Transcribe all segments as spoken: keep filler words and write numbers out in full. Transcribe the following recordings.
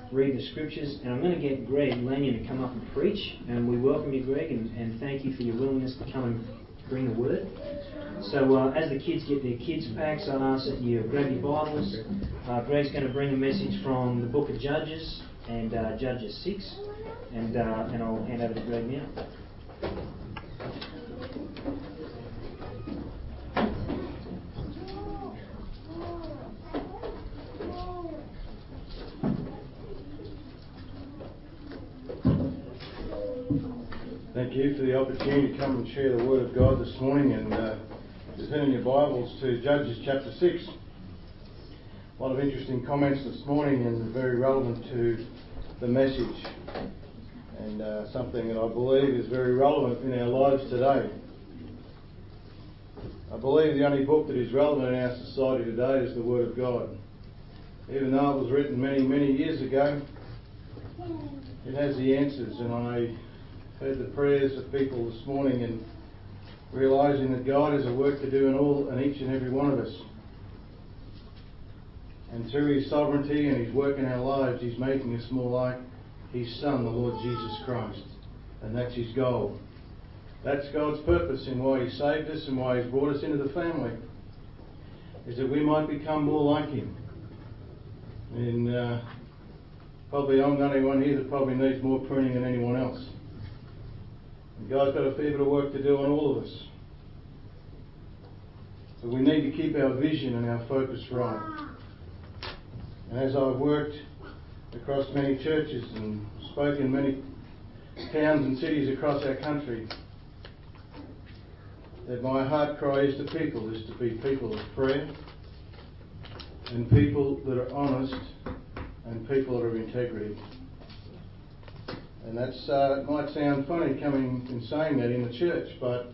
read the scriptures, and I'm going to get Greg Lanyon to come up and preach, and we welcome you, Greg, and, and thank you for your willingness to come and bring the word. So uh, as the kids get their kids packs, I ask that you grab your Bibles. Uh, Greg's going to bring a message from the book of Judges and uh, Judges six, and uh, and I'll hand over to Greg now. Thank you for the opportunity to come and share the Word of God this morning, and uh, just turn in your Bibles to Judges chapter six. A lot of interesting comments this morning and very relevant to the message, and uh, something that I believe is very relevant in our lives today. I believe the only book that is relevant in our society today is the Word of God. Even though it was written many, many years ago, it has the answers, and I heard the prayers of people this morning and realising that God has a work to do in all and each and every one of us. And through His sovereignty and His work in our lives, He's making us more like His Son, the Lord Jesus Christ. And that's His goal. That's God's purpose in why He saved us and why He's brought us into the family, is that we might become more like Him. And uh, probably I'm the only one here that probably needs more pruning than anyone else. And God's got a fair bit of work to do on all of us. But we need to keep our vision and our focus right. And as I've worked across many churches and spoken in many towns and cities across our country, that my heart cry is to people is to be people of prayer and people that are honest and people that are of integrity. And that's uh, it might sound funny coming and saying that in the church, but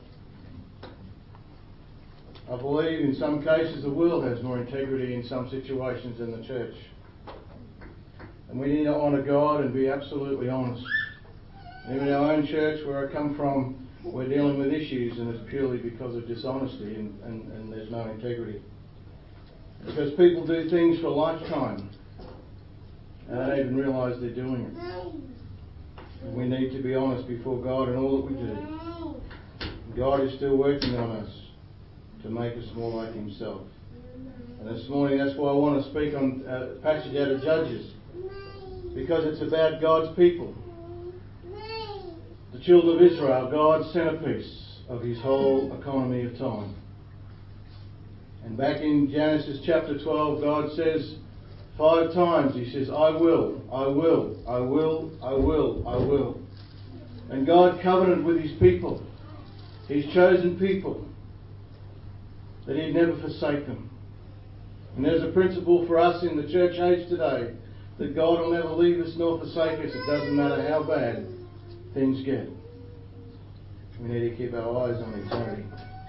I believe in some cases the world has more integrity in some situations than the church. And we need to honour God and be absolutely honest. Even in our own church where I come from, we're dealing with issues, and it's purely because of dishonesty and, and, and there's no integrity. Because people do things for a lifetime and they don't even realise they're doing it. And we need to be honest before God in all that we do. God is still working on us to make us more like Himself. And this morning, that's why I want to speak on a passage out of Judges, because it's about God's people. The children of Israel, God's centrepiece of His whole economy of time. And back in Genesis chapter twelve, God says five times, He says, I will, I will, I will, I will, I will. And God covenanted with His people, His chosen people, that He'd never forsake them. And there's a principle for us in the church age today, that God will never leave us nor forsake us. It doesn't matter how bad things get. We need to keep our eyes on eternity.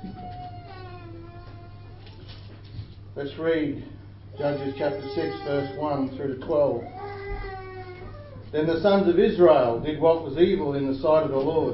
Let's read Judges chapter six, verse one through to twelve. Then the sons of Israel did what was evil in the sight of the Lord.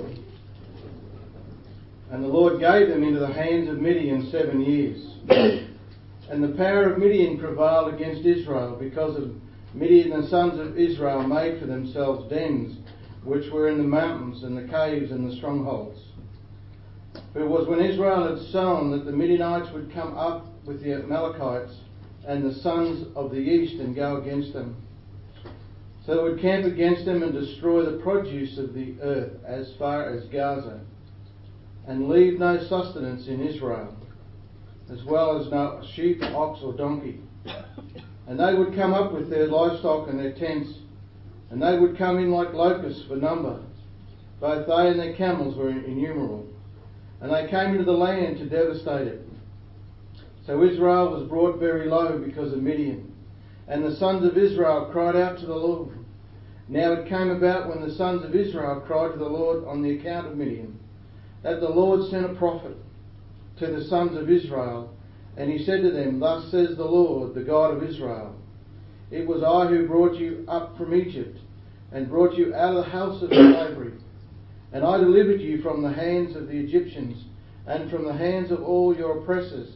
And the Lord gave them into the hands of Midian seven years. And the power of Midian prevailed against Israel, because of Midian the sons of Israel made for themselves dens, which were in the mountains and the caves and the strongholds. For it was when Israel had sown that the Midianites would come up with the Amalekites and the sons of the east and go against them. So they would camp against them and destroy the produce of the earth as far as Gaza, and leave no sustenance in Israel, as well as no sheep, ox or donkey. And they would come up with their livestock and their tents, and they would come in like locusts for number. Both they and their camels were innumerable. And they came into the land to devastate it. So Israel was brought very low because of Midian. And the sons of Israel cried out to the Lord. Now it came about, when the sons of Israel cried to the Lord on the account of Midian, that the Lord sent a prophet to the sons of Israel. And he said to them, Thus says the Lord, the God of Israel, It was I who brought you up from Egypt, and brought you out of the house of slavery. And I delivered you from the hands of the Egyptians, and from the hands of all your oppressors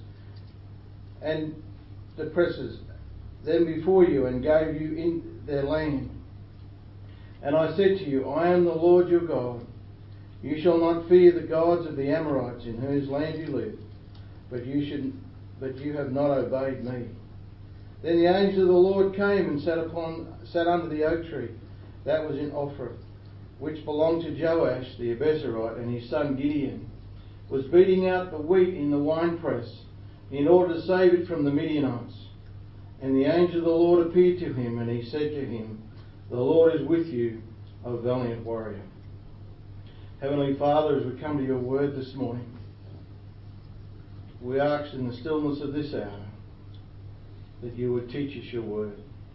and oppressors, them before you, and gave you in their land. And I said to you, I am the Lord your God. You shall not fear the gods of the Amorites in whose land you live, but you should, but you have not obeyed me. Then the angel of the Lord came and sat upon, sat under the oak tree that was in Ophrah, which belonged to Joash the Abiezrite, and his son Gideon was beating out the wheat in the winepress in order to save it from the Midianites. And the angel of the Lord appeared to him, and he said to him, the Lord is with you, O valiant warrior. Heavenly Father, as we come to your word this morning, we ask in the stillness of this hour that you would teach us your word.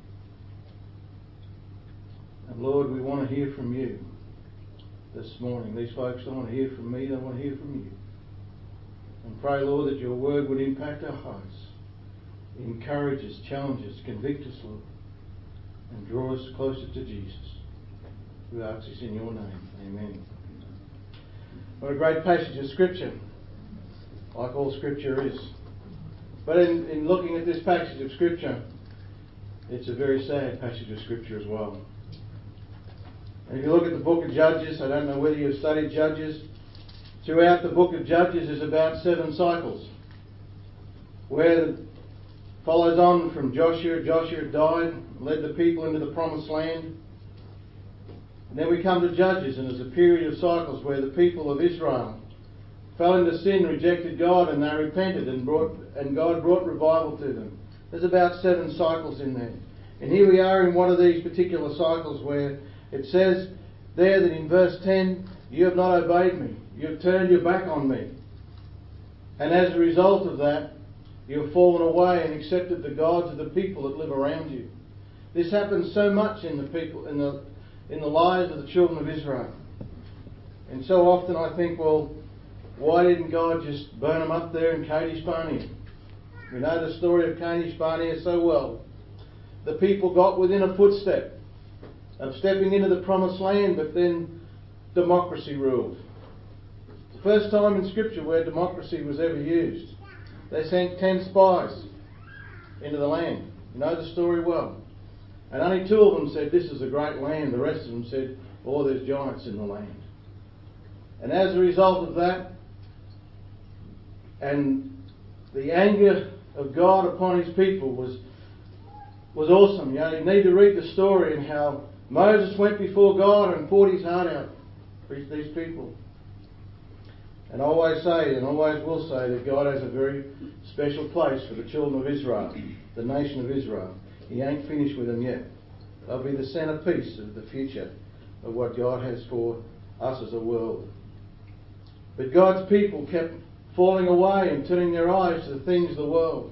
And Lord, we want to hear from you this morning. These folks don't want to hear from me, they want to hear from you. And pray, Lord, that your word would impact our hearts, encourage us, challenge us, convict us, Lord, and draw us closer to Jesus. We ask this in your name. Amen. What a great passage of Scripture, like all Scripture is. But in, in looking at this passage of Scripture, it's a very sad passage of Scripture as well. And if you look at the book of Judges, I don't know whether you've studied Judges, throughout the book of Judges is about seven cycles, where it follows on from Joshua. Joshua died, led the people into the promised land. And then we come to Judges, and there's a period of cycles where the people of Israel fell into sin, rejected God, and they repented, and brought and God brought revival to them. There's about seven cycles in there. And here we are in one of these particular cycles where it says there that in verse ten, you have not obeyed me. You have turned your back on me. And as a result of that, you have fallen away and accepted the gods of the people that live around you. This happens so much in the people, in the in the lives of the children of Israel. And so often I think, well, why didn't God just burn them up there in Kadesh Barnea? We know the story of Kadesh Barnea so well. The people got within a footstep of stepping into the promised land, but then democracy ruled. It's the first time in Scripture where democracy was ever used. They sent ten spies into the land. You know the story well. And only two of them said, this is a great land. The rest of them said, oh, there's giants in the land. And as a result of that, and the anger of God upon his people was was awesome. You know, you need to read the story and how Moses went before God and poured his heart out for these people. And I always say, and always will say, that God has a very special place for the children of Israel, the nation of Israel. He ain't finished with them yet. They'll be the centrepiece of the future of what God has for us as a world. But God's people kept falling away and turning their eyes to the things of the world.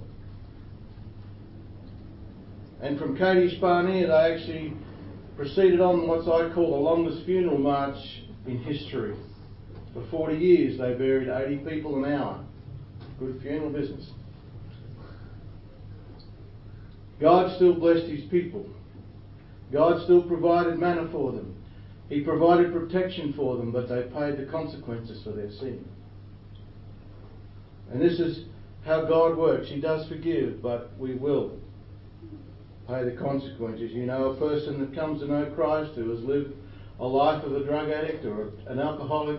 And from Kadesh Barnea, they actually proceeded on what I call the longest funeral march in history. For forty years, they buried eighty people an hour. Good funeral business. God still blessed his people. God still provided manna for them. He provided protection for them, but they paid the consequences for their sin. And this is how God works. He does forgive, but we will pay the consequences. You know, a person that comes to know Christ who has lived a life of a drug addict or an alcoholic,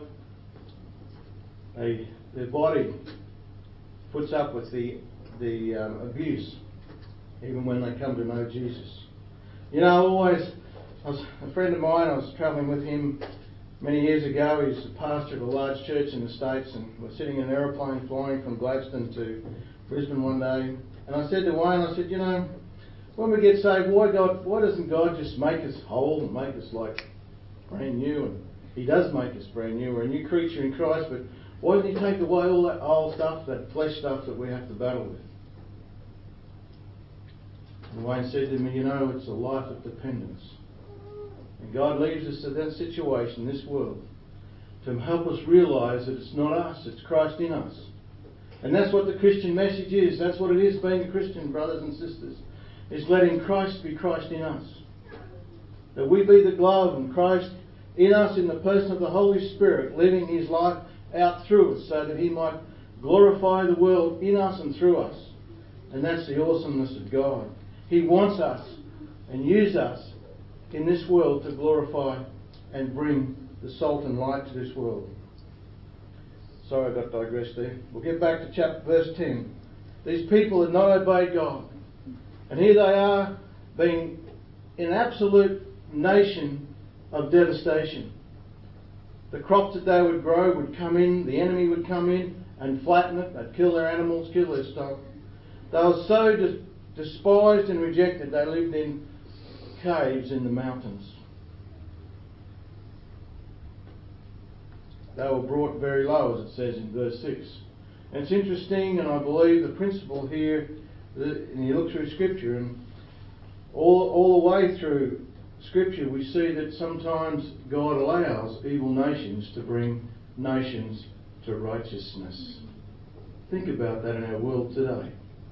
they, their body puts up with the, the um, abuse even when they come to know Jesus. You know, I always, I was, a friend of mine, I was travelling with him many years ago. He's a pastor of a large church in the States, and we're sitting in an aeroplane flying from Gladstone to Brisbane one day. And I said to Wayne, I said, you know, when we get saved, why God, why doesn't God just make us whole and make us like brand new? And he does make us brand new. We're a new creature in Christ, but why doesn't he take away all that old stuff, that flesh stuff that we have to battle with? And Wayne said to me, you know, it's a life of dependence. And God leaves us to that situation, this world, to help us realise that it's not us, it's Christ in us. And that's what the Christian message is. That's what it is being a Christian, brothers and sisters. It's letting Christ be Christ in us. That we be the glove and Christ in us in the person of the Holy Spirit, living his life out through us so that he might glorify the world in us and through us. And that's the awesomeness of God. He wants us and use us in this world to glorify and bring the salt and light to this world. Sorry, I got digressed there. We'll get back to chapter verse ten. These people had not obeyed God. And here they are, being an absolute nation of devastation. The crops that they would grow would come in, the enemy would come in and flatten it. They'd kill their animals, kill their stock. They were so des- despised and rejected, they lived in caves in the mountains. They were brought very low, as it says in verse six. And it's interesting, and I believe the principle here, and you look through Scripture, and all, all the way through Scripture we see that sometimes God allows evil nations to bring nations to righteousness. Think about that in our world today.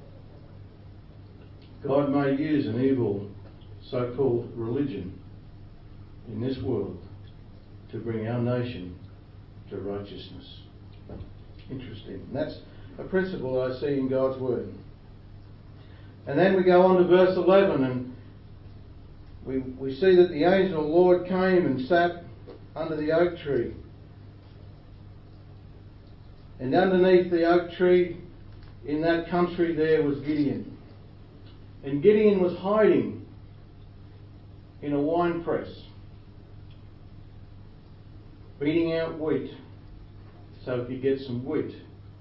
God may use an evil so-called religion in this world to bring our nation to righteousness. Interesting. And that's a principle I see in God's Word. And then we go on to verse eleven, and we, we see that the angel of the Lord came and sat under the oak tree. And underneath the oak tree in that country there was Gideon. And Gideon was hiding in a wine press, beating out wheat so he could get some wheat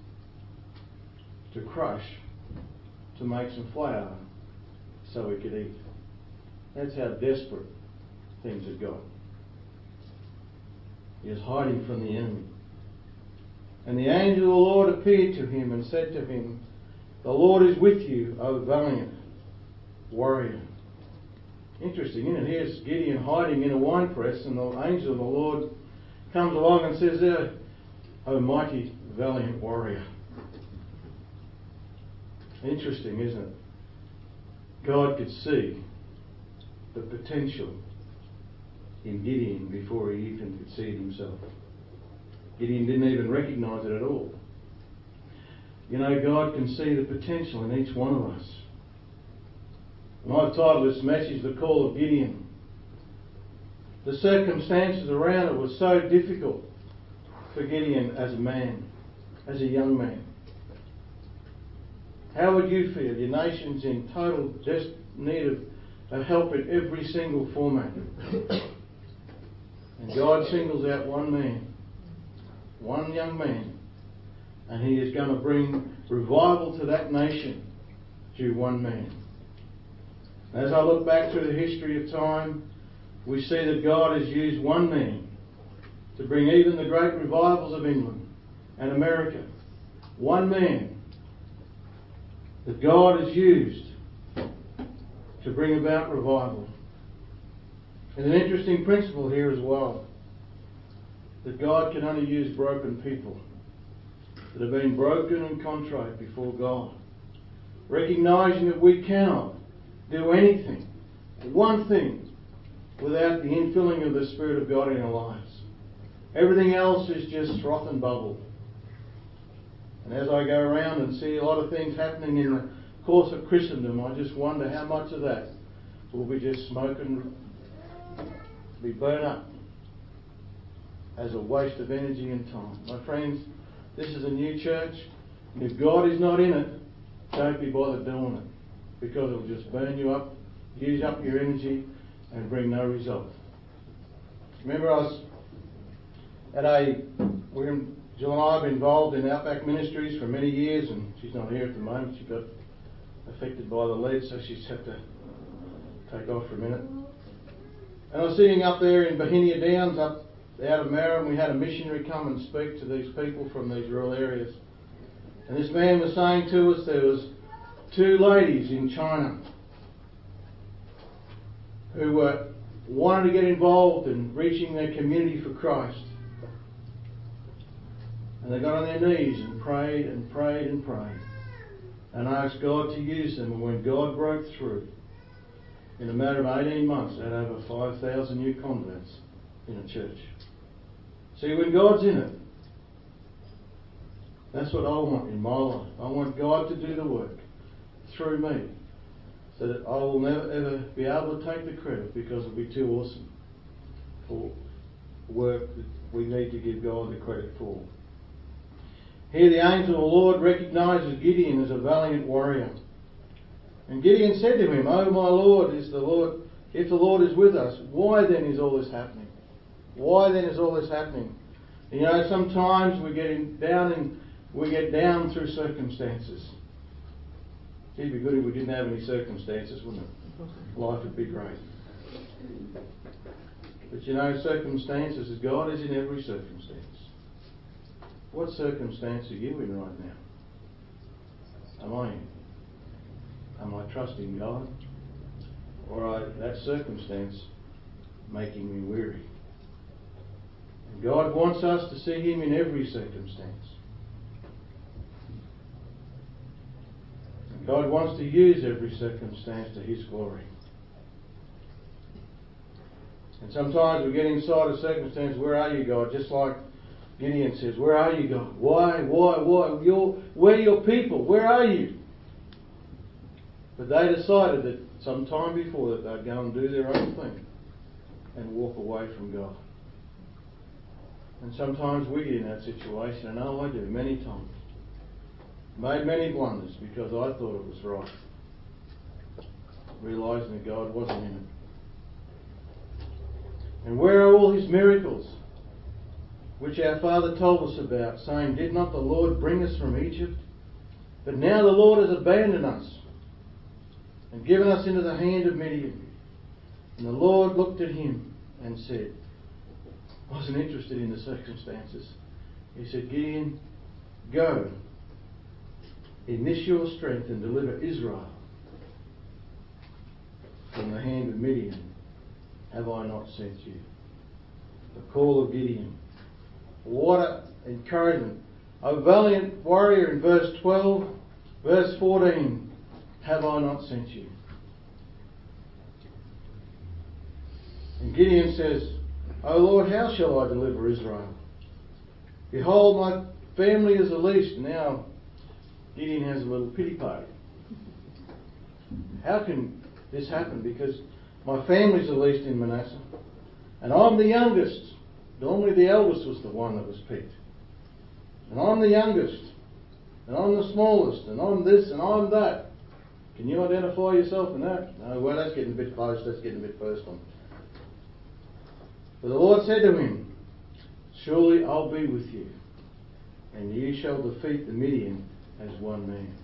to crush to make some flour so he could eat. That's how desperate things had got. He was hiding from the enemy. And the angel of the Lord appeared to him and said to him, "The Lord is with you, O valiant warrior." Interesting, isn't it? Here's Gideon hiding in a wine press, and the angel of the Lord comes along and says, there, "O mighty, valiant warrior." Interesting, isn't it? God could see the potential in Gideon before he even could see it himself. Gideon didn't even recognise it at all. You know, God can see the potential in each one of us. And I've titled this message, "The Call of Gideon." The circumstances around it were so difficult for Gideon as a man, as a young man. How would you feel? Your nation's in total des- need of, of help in every single format. And God singles out one man, one young man, and he is going to bring revival to that nation through one man. As I look back through the history of time, we see that God has used one man to bring even the great revivals of England and America. One man that God has used to bring about revival. And an interesting principle here as well, that God can only use broken people that have been broken and contrite before God, recognising that we cannot do anything, one thing, without the infilling of the Spirit of God in our lives. Everything else is just froth and bubble. And as I go around and see a lot of things happening in the course of Christendom, I just wonder how much of that will be just smoke and be burnt up as a waste of energy and time. My friends, this is a new church, and if God is not in it, don't be bothered doing it, because it will just burn you up, use up your energy, and bring no result. Remember, I was at a, we're in, Jill and I have been involved in Outback Ministries for many years, and she's not here at the moment. She got affected by the lead, so she's had to take off for a minute. And I was sitting up there in Bohenia Downs, up out of Mara, and we had a missionary come and speak to these people from these rural areas. And this man was saying to us there was two ladies in China who were wanted to get involved in reaching their community for Christ. And they got on their knees and prayed and prayed and prayed and asked God to use them. And when God broke through, in a matter of eighteen months, they had over five thousand new converts in a church. See, when God's in it, that's what I want in my life. I want God to do the work through me. so that I will never ever be able to take the credit, because it'll be too awesome for work that we need to give God the credit for. Here the angel of the Lord recognises Gideon as a valiant warrior. And Gideon said to him, "Oh my Lord, is the Lord, if the Lord is with us, why then is all this happening? Why then is all this happening?" You know, sometimes we get in, down and we get down through circumstances. It'd be good if we didn't have any circumstances, wouldn't it? Life would be great. But you know, circumstances, as God is in every circumstance. What circumstance are you in right now? Am I in? Am I trusting God? Or are that circumstance making me weary? And God wants us to see Him in every circumstance. And God wants to use every circumstance to His glory. And sometimes we get inside a circumstance, where are you, God? Just like Gideon says, where are you, God? Why, why, why? You're, we're your people. Where are you? But they decided that some time before that they'd go and do their own thing and walk away from God. And sometimes we get in that situation, and I know I do many times. Made many blunders because I thought it was right, realising that God wasn't in it. And where are all His miracles, which our father told us about, saying, "Did not the Lord bring us from Egypt? But now the Lord has abandoned us and given us into the hand of Midian." And the Lord looked at him and said, wasn't interested in the circumstances. He said, "Gideon, go in this your strength and deliver Israel from the hand of Midian. Have I not sent you?" The call of Gideon. What an encouragement. A valiant warrior in verse twelve, verse fourteen. Have I not sent you? And Gideon says, "O Lord, how shall I deliver Israel? Behold, my family is the least." Now, Gideon has a little pity party. How can this happen? Because my family's the least in Manasseh, and I'm the youngest. Normally the eldest was the one that was picked. And I'm the youngest, and I'm the smallest, and I'm this, and I'm that. Can you identify yourself in that? No, well, that's getting a bit close, that's getting a bit personal. But the Lord said to him, "Surely I'll be with you, and you shall defeat the Midian as one man."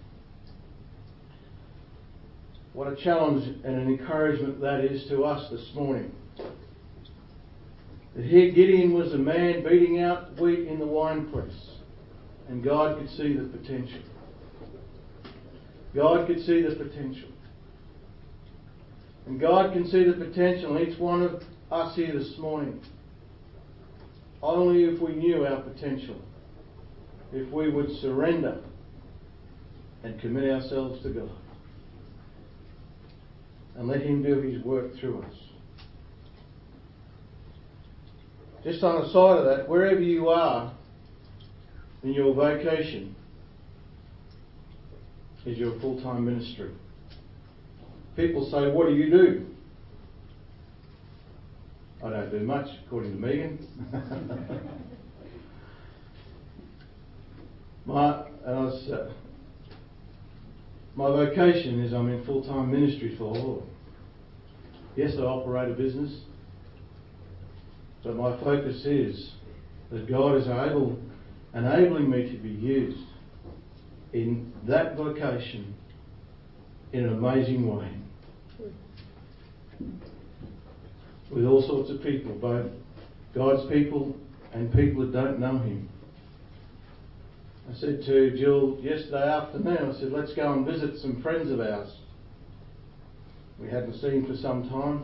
What a challenge and an encouragement that is to us this morning. That here Gideon was a man beating out wheat in the winepress, and God could see the potential. God could see the potential. And God can see the potential in each one of us here this morning. Only if we knew our potential. If we would surrender and commit ourselves to God. And let Him do His work through us. Just on the side of that, wherever you are in your vocation is your full-time ministry. People say, "What do you do?" I don't do much, according to Megan. my, and I was, uh, my vocation is I'm in full-time ministry for the Lord. Yes, I operate a business, but my focus is that God is able, enabling me to be used in that vocation in an amazing way. With all sorts of people, both God's people and people that don't know Him. I said to Jill yesterday afternoon, I said, "Let's go and visit some friends of ours we hadn't seen for some time."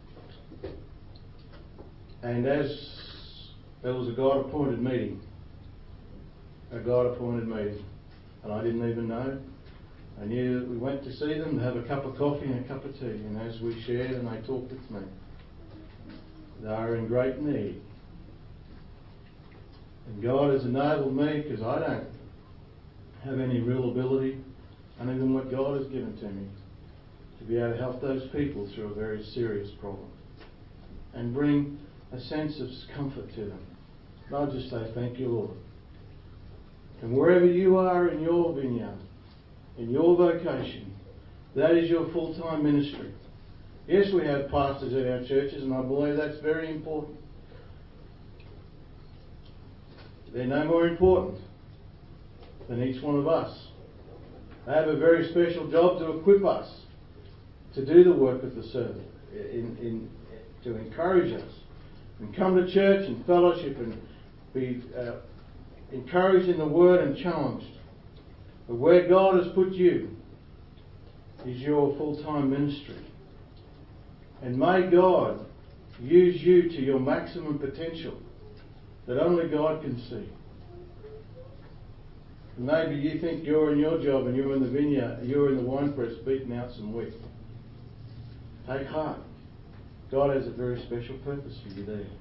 And as there was a God-appointed meeting, a God-appointed meeting, and I didn't even know. I knew that we went to see them to have a cup of coffee and a cup of tea, and as we shared and they talked with me, they are in great need. And God has enabled me, because I don't have any real ability, and even what God has given to me, to be able to help those people through a very serious problem and bring a sense of comfort to them. And I'll just say thank you, Lord. And wherever you are in your vineyard, in your vocation, that is your full-time ministry. Yes, we have pastors in our churches, and I believe that's very important. They're no more important than each one of us. They have a very special job to equip us to do the work of the servant, in, in, to encourage us, and come to church and fellowship and be uh, encouraged in the Word and challenged. But where God has put you is your full-time ministry. And may God use you to your maximum potential that only God can see. And maybe you think you're in your job and you're in the vineyard, you're in the winepress beating out some wheat. Take heart. God has a very special purpose for you there.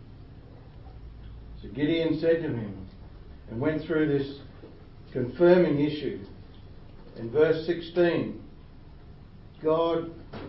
So Gideon said to him, and went through this confirming issue. In verse sixteen, God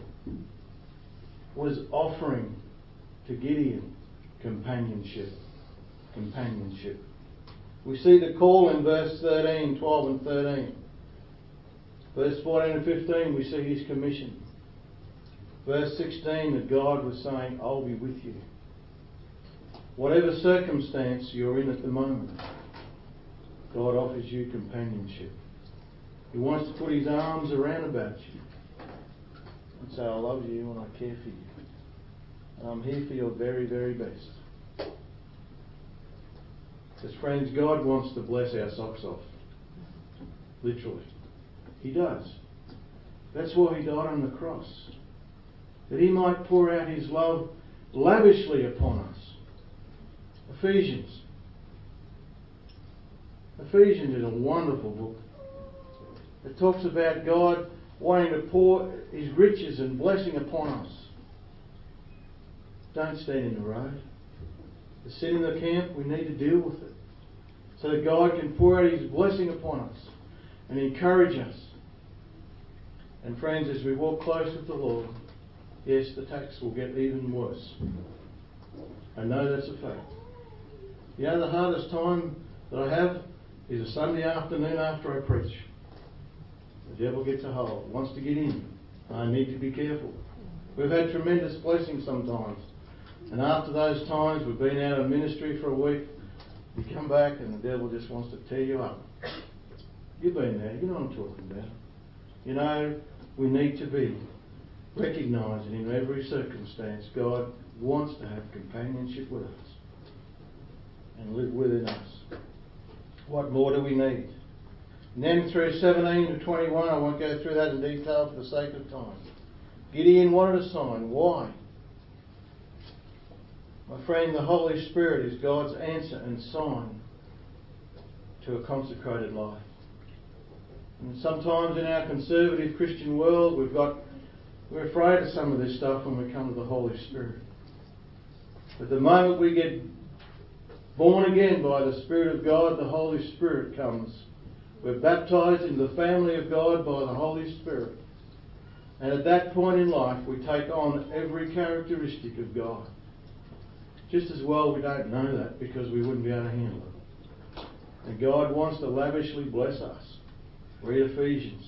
was offering to Gideon companionship. Companionship. We see the call in verse thirteen, twelve and thirteen. Verse fourteen and fifteen, we see his commission. Verse sixteen, that God was saying, I'll be with you. Whatever circumstance you're in at the moment, God offers you companionship. He wants to put his arms around about you and say, I love you and I care for you. And I'm here for your very, very best. Because friends, God wants to bless our socks off. Literally. He does. That's why he died on the cross. That he might pour out his love lavishly upon us. Ephesians. Ephesians is a wonderful book. It talks about God wanting to pour his riches and blessing upon us. Don't stand in the road. The sin in the camp, we need to deal with it. So that God can pour out his blessing upon us and encourage us. And friends, as we walk close with the Lord, yes, the attacks will get even worse. I know that's a fact. You know, the hardest time that I have is a Sunday afternoon after I preach. The devil gets a hold, wants to get in. I need to be careful. We've had tremendous blessings sometimes. And after those times, we've been out of ministry for a week. You come back and the devil just wants to tear you up. You've been there. You know what I'm talking about. You know, we need to be recognising in every circumstance God wants to have companionship with us and live within us. What more do we need? And then through seventeen to twenty-one, I won't go through that in detail for the sake of time. Gideon wanted a sign. Why? My friend, the Holy Spirit is God's answer and sign to a consecrated life. And sometimes in our conservative Christian world, we've got we're afraid of some of this stuff when we come to the Holy Spirit. But the moment we get born again by the Spirit of God, the Holy Spirit comes. We're baptised into the family of God by the Holy Spirit. And at that point in life, we take on every characteristic of God. Just as well we don't know that because we wouldn't be able to handle it. And God wants to lavishly bless us. Read Ephesians.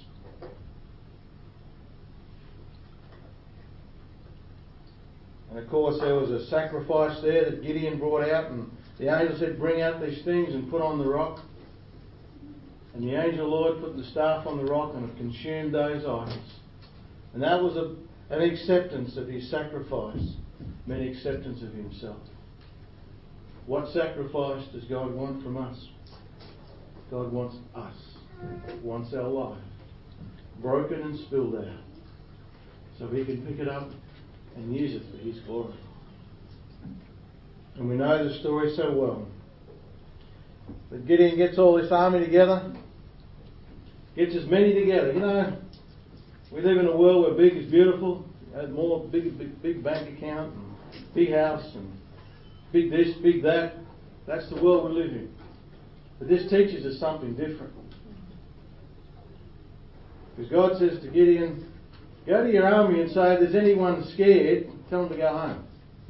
And of course there was a sacrifice there that Gideon brought out, and the angel said, bring out these things and put on the rock. And the angel of the Lord put the staff on the rock and it consumed those items. And that was a, an acceptance of his sacrifice, meant acceptance of himself. What sacrifice does God want from us? God wants us. Wants our life broken and spilled out so he can pick it up and use it for his glory. And we know the story so well. But Gideon gets all this army together, gets as many together. You know, we live in a world where big is beautiful. Had more big, big, big bank account, and big house, and big this, big that. That's the world we live in. But this teaches us something different. Because God says to Gideon, Go to your army and say, if there's anyone scared, tell them to go home.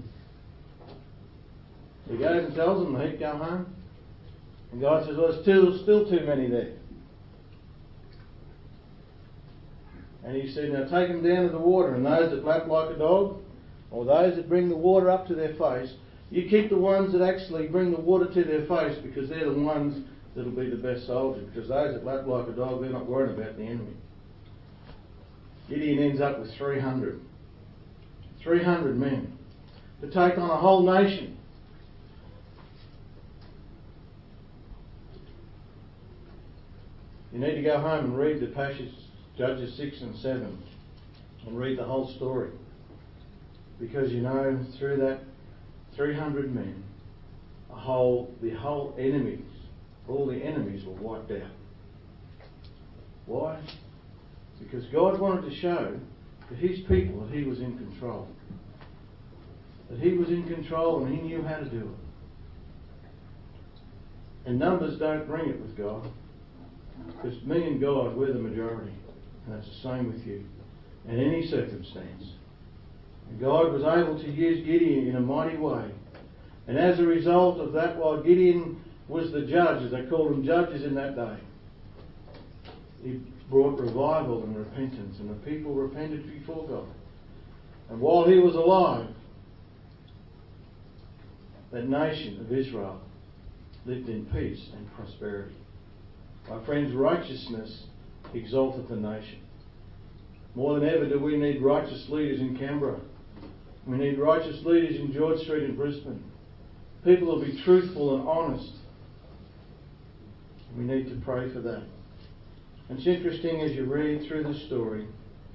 He goes and tells them, the heap go home. And God says, well, there's still, still too many there. And he said, now take them down to the water, and those that lap like a dog, or those that bring the water up to their face, you keep the ones that actually bring the water to their face, because they're the ones that'll be the best soldiers. Because those that lap like a dog, they're not worried about the enemy. Gideon ends up with three hundred. three hundred men to take on a whole nation. You need to go home and read the passage, Judges six and seven, and read the whole story. Because you know, through that three hundred men, a whole, the whole enemies, all the enemies were wiped out. Why? Because God wanted to show to His people that He was in control. That He was in control and He knew how to do it. And numbers don't bring it with God. Because me and God, we're the majority. And that's the same with you. In any circumstance. And God was able to use Gideon in a mighty way. And as a result of that, while Gideon was the judge, as they called them judges in that day, he brought revival and repentance, and the people repented before God. And while he was alive, that nation of Israel lived in peace and prosperity. My friends, righteousness exalteth the nation. More than ever do we need righteous leaders in Canberra. We need righteous leaders in George Street in Brisbane. People will be truthful and honest. We need to pray for that. And it's interesting as you read through the story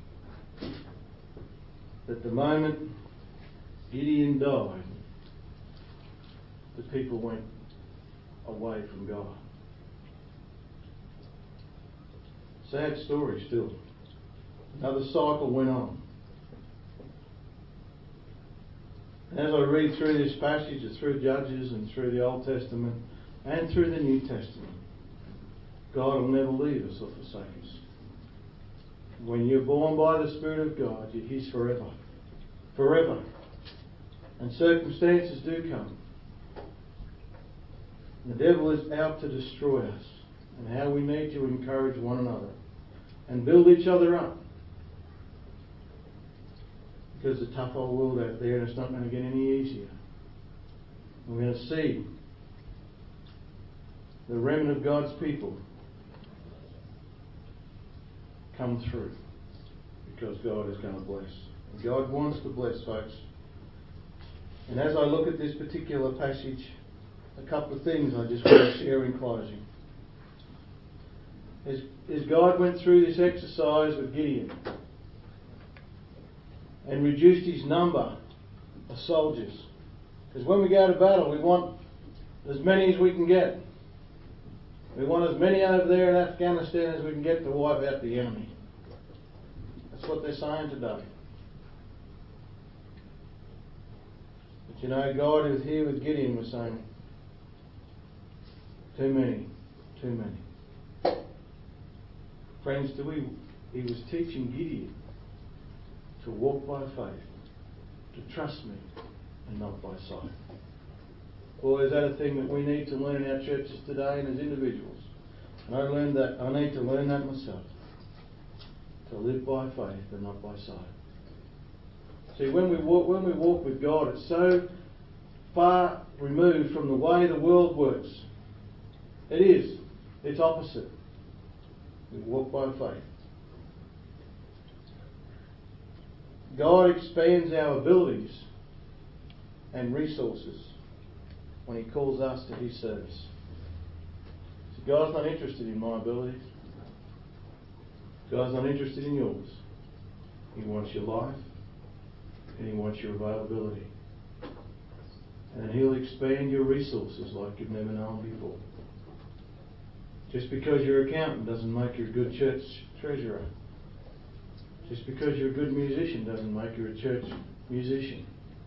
that the moment Gideon died, the people went away from God. Sad story still. Another cycle went on. And as I read through this passage, through Judges and through the Old Testament and through the New Testament, God will never leave us or forsake us. When you're born by the Spirit of God, you're His forever. Forever. And circumstances do come. The devil is out to destroy us. And how we need to encourage one another and build each other up. Because it's a tough old world out there and it's not going to get any easier. We're going to see the remnant of God's people come through, because God is going to bless. And God wants to bless, folks. And as I look at this particular passage, a couple of things I just want to share in closing. As, as God went through this exercise with Gideon and reduced his number of soldiers, because when we go to battle we want as many as we can get. We want as many over there in Afghanistan as we can get to wipe out the enemy. That's what they're saying today. But you know, God was here with Gideon was saying, too many, too many. Friends, do we, he was teaching Gideon to walk by faith, to trust me and not by sight. Boy, is that a thing that we need to learn in our churches today and as individuals. And I learned that, I need to learn that myself. To live by faith and not by sight. See, when we walk, when we walk with God, it's so far removed from the way the world works. It is. It's opposite. We walk by faith. God expands our abilities and resources when He calls us to His service. See, God's not interested in my abilities. God's not interested in yours. He wants your life and He wants your availability. And He'll expand your resources like you've never known before. Just because you're an accountant doesn't make you a good church treasurer. Just because you're a good musician doesn't make you a church musician.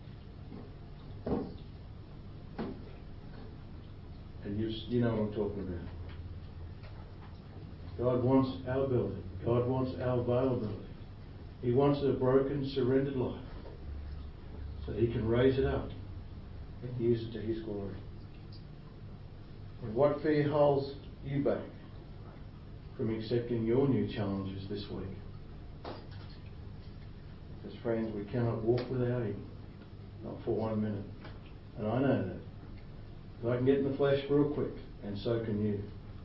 And you, you know what I'm talking about. God wants our ability. God wants our availability. He wants a broken, surrendered life so He can raise it up and use it to His glory. And what fear holds you back from accepting your new challenges this week? Because friends, we cannot walk without Him, not for one minute. And I know that. Because I can get in the flesh real quick, and so can you.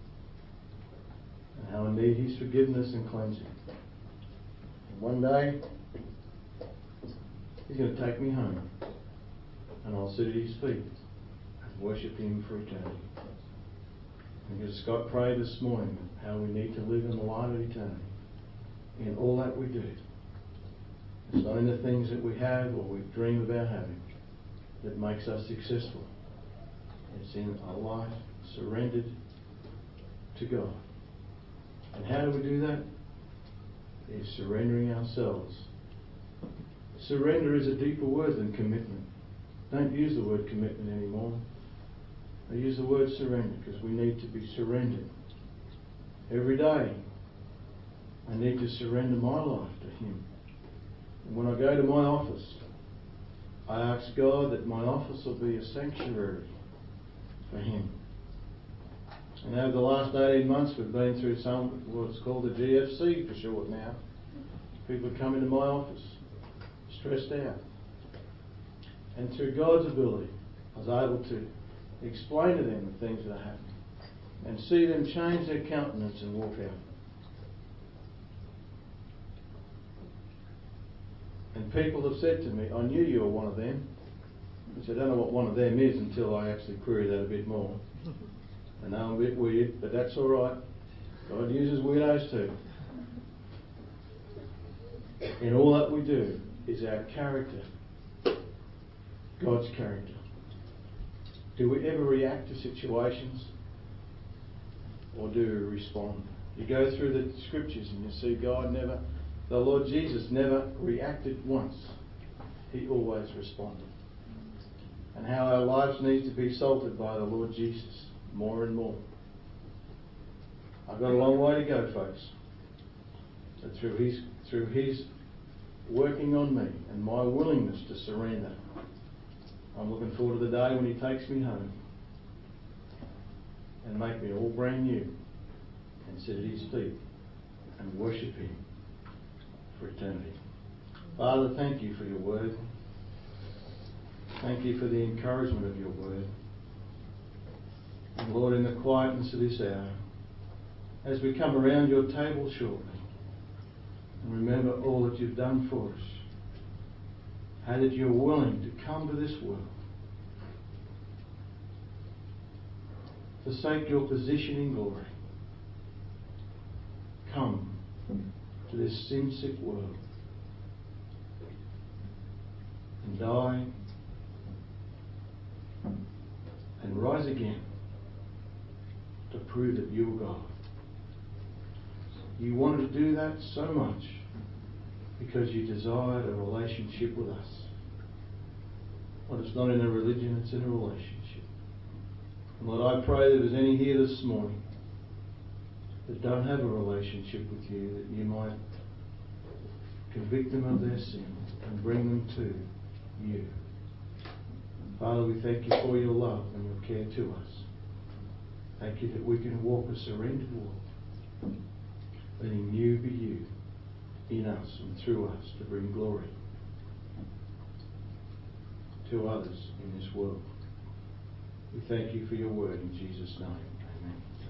And how I need His forgiveness and cleansing. And one day, He's going to take me home, and I'll sit at His feet and worship Him for eternity. And as Scott prayed this morning, how we need to live in the light of eternity in all that we do. It's not in the things that we have or we dream about having that makes us successful. It's in a life surrendered to God. And how do we do that? It's surrendering ourselves. Surrender is a deeper word than commitment. Don't use the word commitment anymore. I use the word surrender because we need to be surrendered. Every day, I need to surrender my life to Him. And when I go to my office, I ask God that my office will be a sanctuary for Him. And over the last eighteen months, we've been through some, what's called the G F C for short now. People come into my office stressed out. And through God's ability, I was able to explain to them the things that are happening and see them change their countenance and walk out. And people have said to me, I knew you were one of them. Which I don't know what one of them is until I actually query that a bit more. I know I'm a bit weird, but that's all right. God uses weirdos too. In all that we do is our character, God's character. Do we ever react to situations, or do we respond? You go through the scriptures and you see God never, the Lord Jesus never reacted once. He always responded. And how our lives need to be salted by the Lord Jesus more and more. I've got a long way to go, folks. But through His through His working on me and my willingness to surrender, I'm looking forward to the day when He takes me home and make me all brand new and sit at His feet and worship Him for eternity. Father, thank You for Your word. Thank You for the encouragement of Your word. And Lord, in the quietness of this hour, as we come around Your table shortly, and remember all that You've done for us, how that You're willing to come to this world, forsake Your position in glory, come to this sin-sick world and die and rise again to prove that You are God. You wanted to do that so much because You desired a relationship with us. But it's not in a religion, it's in a relationship. And Lord, I pray that if there's any here this morning that don't have a relationship with You, that You might convict them of their sin and bring them to You. Father, we thank You for Your love and Your care to us. Thank You that we can walk a surrendered walk, letting You be You in us and through us to bring glory to others in this world. We thank You for Your word in Jesus' name. Amen.